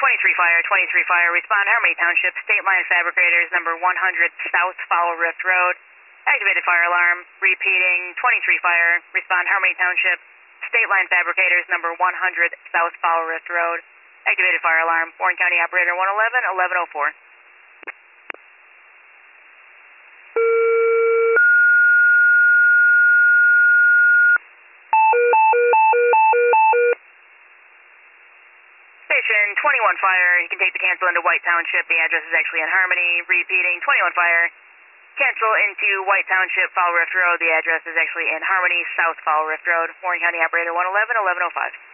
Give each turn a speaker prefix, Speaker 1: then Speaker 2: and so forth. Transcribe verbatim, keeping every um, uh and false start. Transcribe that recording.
Speaker 1: twenty-three Fire, twenty-three Fire, respond Harmony Township, State Line Fabricators, number one hundred South Foul Rift Road. Activated fire alarm, repeating, twenty-three Fire, respond Harmony Township, State Line Fabricators, number one hundred South Foul Rift Road. Activated fire alarm, Warren County Operator one eleven, eleven oh four. Station twenty-one Fire, you can take the cancel into White Township. The address is actually in Harmony. Repeating, twenty-one Fire, cancel into White Township, Foul Rift Road. The address is actually in Harmony, South Foul Rift Road. Warren County Operator one eleven, eleven oh five.